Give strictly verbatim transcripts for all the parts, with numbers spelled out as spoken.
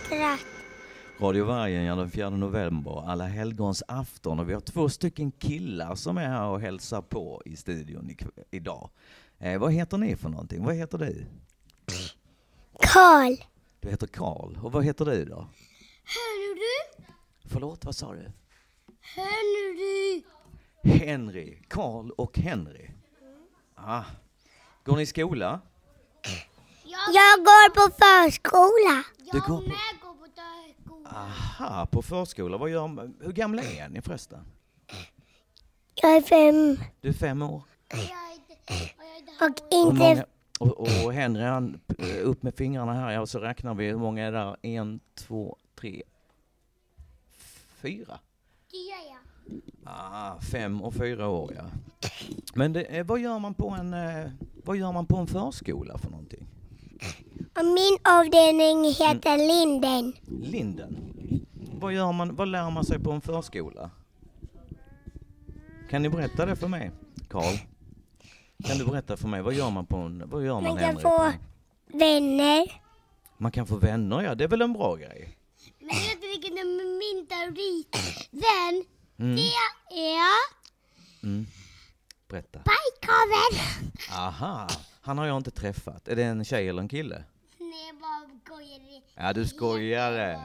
skratt. Radio Vargen, ja, den fjärde november, alla helgons afton, och vi har två stycken killar som är här och hälsar på i studion i, idag. Eh, vad heter ni för någonting? Vad heter du? Karl. Du heter Karl. Och vad heter du då? Hör du? Förlåt, vad sa du? Hör du? Henry. Karl och Henry. Ah. Går ni i skola? Jag går på förskola. Du går på... med går på förskola. Aha, på förskola. Vad gör... Hur gamla är ni förresten? Jag är fem. Du är fem år. Och Och, inte... många... och, och Henry, han upp med fingrarna här. Ja, så räknar vi. Hur många är där? En, två, tre, fyra. Ah, fem och fyra år, ja. Men det, vad gör man på en vad gör man på en förskola för någonting? Och min avdelning heter mm. Linden. Linden. Vad gör man? Vad lär man sig på en förskola? Kan ni berätta det för mig, Karl? Kan du berätta för mig vad gör man på en vad gör man, man kan Henrik, få vänner. Man kan få vänner, ja. Det är väl en bra grej. Men jag vet vilken är min favoritvän. Mm. Det är... Mm. Berätta. Bajkaven. Aha, han har jag inte träffat. Är det en tjej eller en kille? Nej, bara skojar. Ja, du skojar det.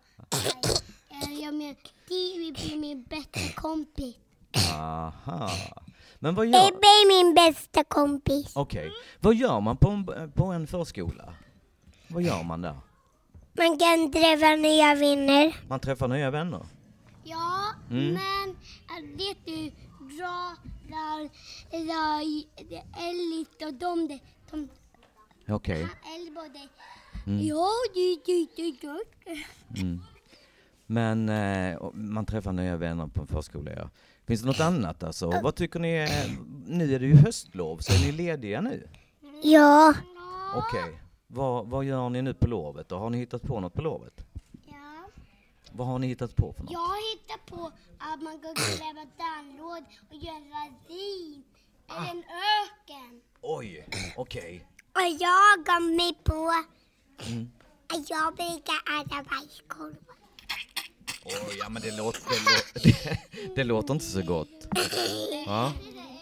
Jag menar, det är min bästa kompis. Aha. Men vad gör... Ebbe är min bästa kompis. Okej. Okay. Vad gör man på en, på en förskola? Vad gör man där? Man kan träffa nya vänner. Man träffar nya vänner? Ja, mm. men vet du, dra, dra, dra, Ellit och de, de, de okej. Okay. Mm. Ja, du, du, du, du. Mm. Men eh, man träffar nya vänner på en förskola, ja. Finns det något annat alltså? Vad tycker ni? Är, nu är det ju höstlov, så är ni lediga nu? Ja. Okej. Okay. Vad, vad gör ni nu på lovet? Och har ni hittat på något på lovet? Ja. Vad har ni hittat på för något? Jag har hittat på att man kan gräva tandlåd och göra vin. Ah. I en öken. Oj, okej. Okay. Och jag går med på mm. att jag brukar äta bajskorvar. Oj, ja men det låter, det, låter, det, det låter inte så gott. Ja.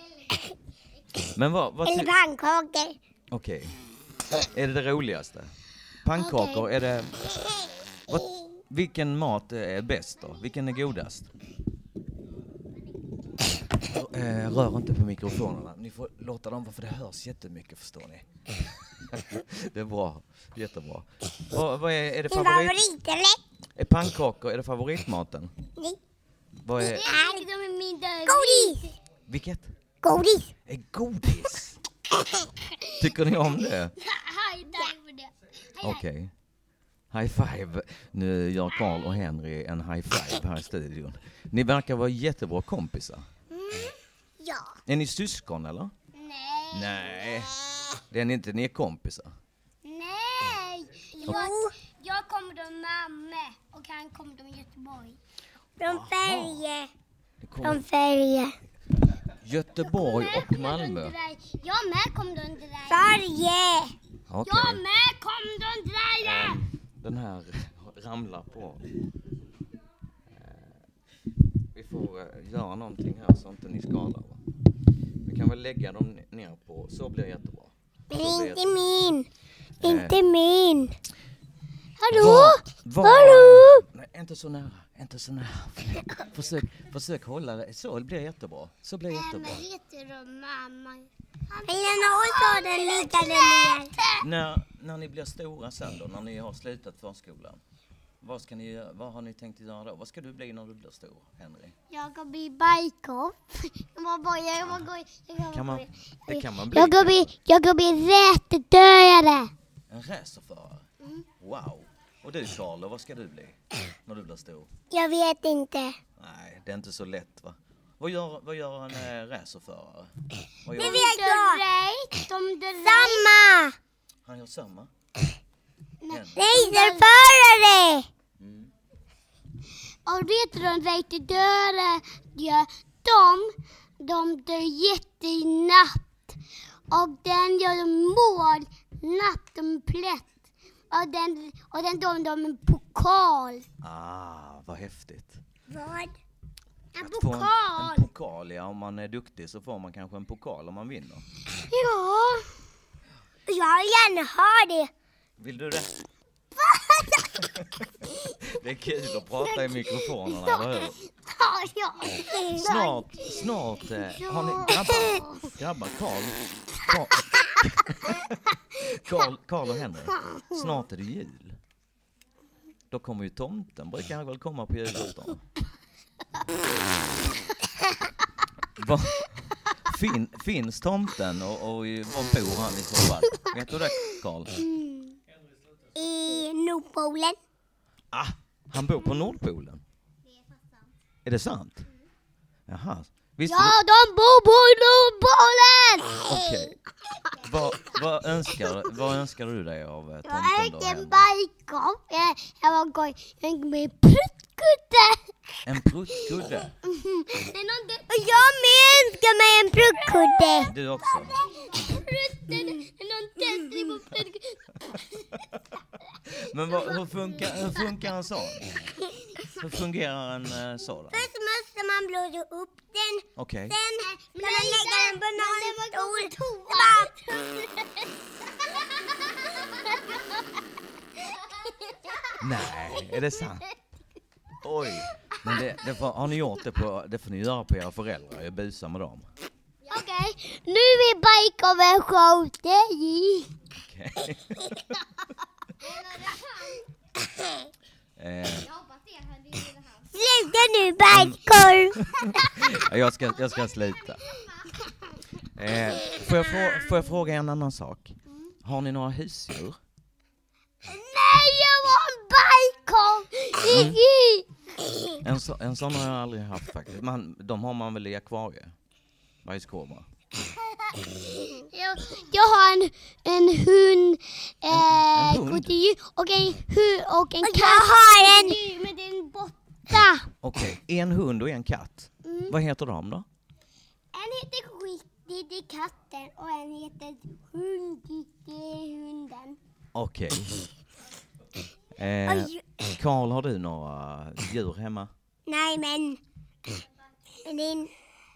Men vad... vad Eller pannkakor. Okej. Okay. Är det det roligaste? Pannkakor, okay. Är det... Vad, vilken mat är bäst då? Vilken är godast? Eh, rör inte på mikrofonerna. Ni får låta dem, för det hörs jättemycket, förstår ni. Det är bra. Jättebra. Vad, vad är, är det favorit? Favorit eller? Är pannkakor, är det favoritmaten? Nej. Vad är... Godis! Vilket? Godis. Är godis? Tycker ni om det? Okej. Okay. High five. Nu gör Karl och Henry en high five här i studion. Ni verkar vara jättebra kompisar. Mm, ja. Är ni syskon eller? Nej. Nej. Det är ni inte, ni är kompisar. Nej. Jag, jag kommer från Malmö och han kommer från Göteborg. Från Färje. Från Färje. Göteborg och Malmö. Jag med kom du under dig. Färje. Okay. Jag med kom du under dig. Den här ramlar på. Vi får göra någonting här så inte ni skadar. Vi kan väl lägga dem ner på. Så blir det jättebra. Men inte jättebra. min. Eh. Inte min. Hallå? Var, var, Hallå? Nej, inte så nära. Inte så nära. Försök, försök hålla det. Så det blir jättebra. Så blir det jättebra. Men heter du mamma? Helena och den likade ner. När, när ni blir stora sen då, när ni har slutat förskolan. Vad ska ni, vad har ni tänkt göra då? Vad ska du bli när du blir stor, Henry? Jag ska bli bajkopp. Jag var bara, jag var bara, jag var kan man, det kan man bli. Jag ska bli, jag ska bli rättdödare. En racerförare? Mm. Wow. Och du, Charles, vad ska du bli när du blir stor? Jag vet inte. Nej, det är inte så lätt, va? Vad gör, vad gör en äh, racerförare? Det vet jag! Samma! Han gör samma? Racerförare! Mm. Och vet du, de racerförare, de, de dör jättenabbt. Och den gör mål, natt och plätt. Och den, och den dör de en pokal. Ah, vad häftigt. Vad? En Att få pokal. En, en pokal, ja. Om man är duktig så får man kanske en pokal om man vinner. Ja. Jag vill gärna ha det. Vill du det? Det är kul att prata i mikrofonerna, eller hur? Ja, ja. Snart, snart, eh, har ni grabbar, grabbar, Karl, Karl, Karl, Karl och Henrik, snart är det jul. Då kommer ju tomten, brukar han väl komma på julafton? Va? Fin, finns tomten och, och var bor han i så fall? Vet du det, Karl? Mm. I Nordpolen. Ah, han bor på Nordpolen. Är det sant? Jaha. Visst Ja, du... de bor på Nordpolen! Okej. Okay. Vad, vad, önskar, vad önskar du dig av eh, tomten jag då? Jag en bajkopp. Jag var gång med en pruttkudde. En pruttkudde? Mm. Och jag med önskar mig en pruttkudde. Du också? Men vad, hur, funkar, hur funkar en sån? Hur fungerar en uh, sådan? Först måste man blåsa upp den. Okej. Okay. Sen kan man lägga den på någon stol. Nej, är det sant? Oj. Men det, det får, har ni gjort det på, det får ni göra på era föräldrar, jag busar med dem. Okej, okay. Nu är vi bike of en show. Okej. eh. Sluta nu, bajkorv! jag, ska, jag ska sluta. Eh, får, jag frå, får jag fråga en annan sak? Har ni några husdjur? Nej, jag var en bajkorv! Mm. En, så, en sån har jag aldrig haft faktiskt. Man, de har man väl i akvariet? Bajskobra. Jag, jag har en, en hund, eh, en, en hund? och en hund och en katt. Jag har en, men den borta. Okej, okay. En hund och en katt. Mm. Vad heter de då? En heter Skitty, det är katten, och en heter Hundi, det är hunden. Okej. Okay. Eh, Karl, har du några djur hemma? Nej, men din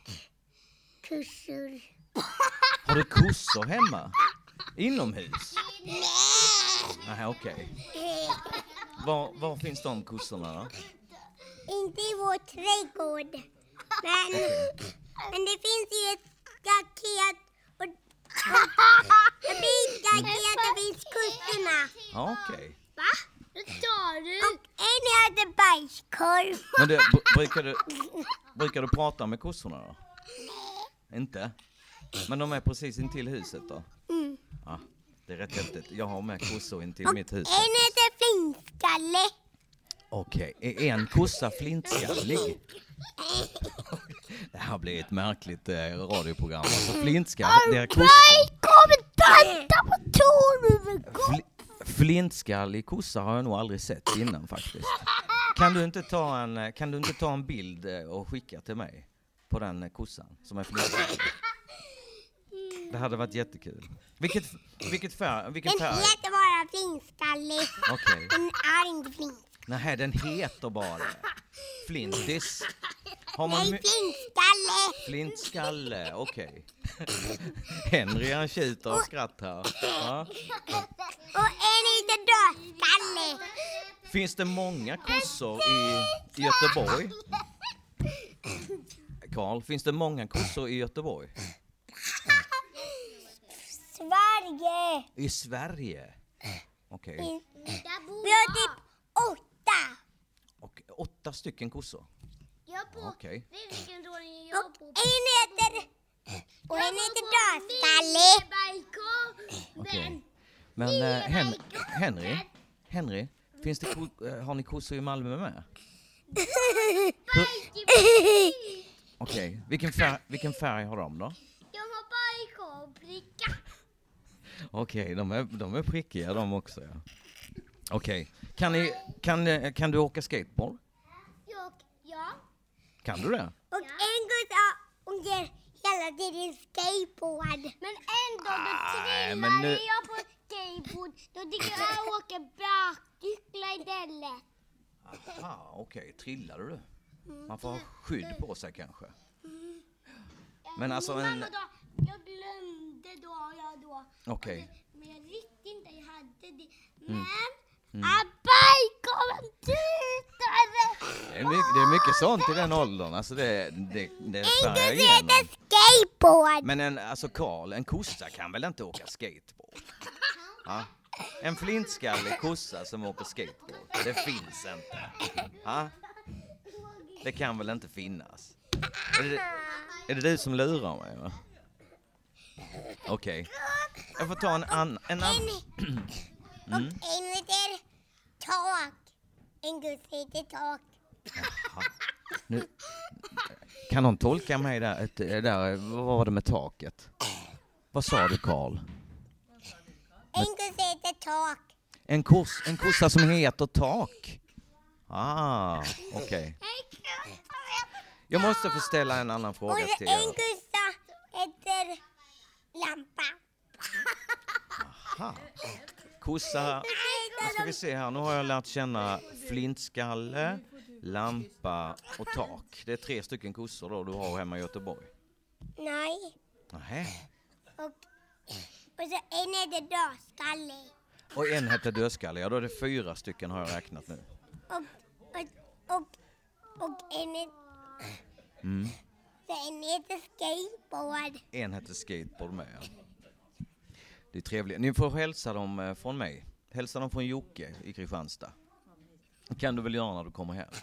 kossor. Har du kossor hemma? Inomhus? Nej, okej. Okay. Var, var finns de kossorna då? Inte i vår trädgård. Men, okay. men det finns ju ett staket och, och det finns staket och det finns kossorna. Okej. Okay. Va? Det tar du. Och en heter bajskorv. Men det, b- brukar, du, brukar du prata med kossorna då? Nej. Inte? Men de är precis intill huset då? Mm. Ja, det är rätt häftigt. Jag har med kossor intill och mitt hus. En heter flintskalle. Okej, okay. Är en kossa flintskallig? Det här blir ett märkligt eh, radioprogram. Alltså flintskalle, det är kossa. Nej, kom tanta på tonen. Fl- Flintskallig kossa har jag nog aldrig sett innan faktiskt. Kan du inte ta en, kan du inte ta en bild och skicka till mig på den kossan som är flintskallig? Det hade varit jättekul. Vilket, vilket färg? Vilken färg? Den heter bara flintskallig. Okej. Den är inte flint. Nej, den heter bara det. Flintis. Har man Nej, my- flintskalle. Flintskalle, okej. Okay. Henry han tjuter och skrattar här. Ja. Och en heter dödskalle. Finns det många kossor i, i Göteborg? Karl, finns det många kossor i Göteborg? Sverige. I Sverige? Okej. Okay. Vi har typ åtta. Och åtta stycken kossor? Okej. Okay. Och en heter och en heter dödskalle. Okej. Okay. Men uh, Hen- Henry, Henry, finns det ko- uh, har ni kossor i Malmö med? Okej. Okay. Vilken färg vilken färg har de då? De har bajkor och prickar. Okej, okay, de är de är prickiga de också, ja. Okej. Okay. Kan ni kan kan du åka skateboard? Jag, ja. Kan du det? Och en gång åker hela tiden skateboard. Men en dag då Nej, men trillar nu- jag på skateboard. Då tycker jag åka bakcykla istället. Aha, okej. Okay. Trillade du? Man får ha skydd på sig kanske. Men alltså en... Mamma då, jag glömde då, jag då. Okej. Okay. Men jag visste inte jag hade det. Men... Mm. Mm. Abaj, kom en tutare! Det är, mycket, det är mycket sånt i den åldern. Alltså det, det, det färgar inte igenom. det skateboard! Men en, alltså Karl, en kossa kan väl inte åka skateboard? Ja? En flintskallig kossa som åker skateboard. Det finns inte. Ja? Det kan väl inte finnas? Är det, är det du som lurar mig? Va? Okej. Okay. Jag får ta en annan... En an... mm. Och en heter tak. En guss heter tak. Jaha. Nu, kan någon tolka mig där, ett, där? Vad var det med taket? Vad sa du, Karl? En guss heter tak. En, kors, en kossa som heter tak? Ah, okej. Okay. Jag måste få ställa en annan fråga till er. Och en kossa heter lampa. Aha. Kossa, nu ska vi se här. Nu har jag lärt känna flintskalle, lampa och tak. Det är tre stycken kossor då du har hemma i Göteborg. Nej. Nej. Och, och så en heter dödskalle. Och en heter dödskalle. Ja, då är det fyra stycken har jag räknat nu. Och, och, och, och en heter... Mm. Så en heter skateboard. En heter skateboard med, ja. Det är trevligt. Ni får hälsa dem från mig. Hälsa dem från Jocke i Kristianstad. Det kan du väl göra när du kommer här.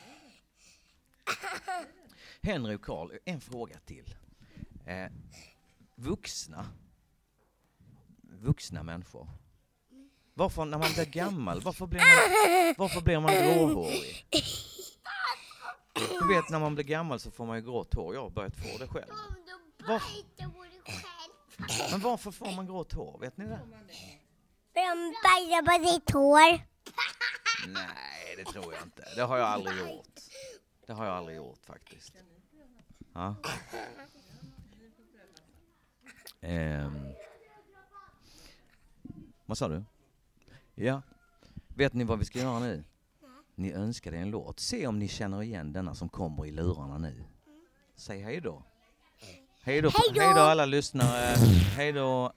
Henry och Karl, en fråga till. Eh, vuxna. Vuxna människor. Varför när man blir gammal, varför blir man, varför blir man gråhårig? Du vet, när man blir gammal så får man ju grått hår. Jag har börjat få det själv. Varför? Men varför får man grått hår? Vet ni det? De bajsar på sitt hår. Nej, det tror jag inte. Det har jag aldrig gjort. Det har jag aldrig gjort faktiskt. Ja. Ehm. Vad sa du? Ja. Vet ni vad vi ska göra nu? Ni önskade en låt. Se om ni känner igen denna som kommer i lurarna nu. Säg hej då. Hej då, hej då. Hej då alla lyssnare. Hej då.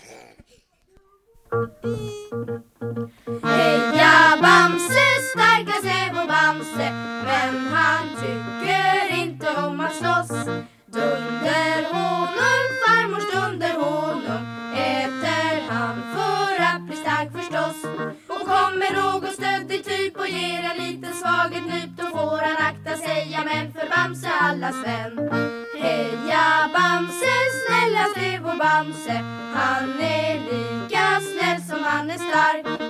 Heja Bamse, starkaste vår Bamse. Men han tycker inte om att slåss. Dunder honom, farmors dunder honom. Äter han för att bli stark förstås. Och kommer någon stöddig typ och ger en liten svag ett nyp, då får han akta sig, ja men för Bamse allas vän. Heja Bamse, snällaste vår Bamse. Han är lika snäll som han är stark.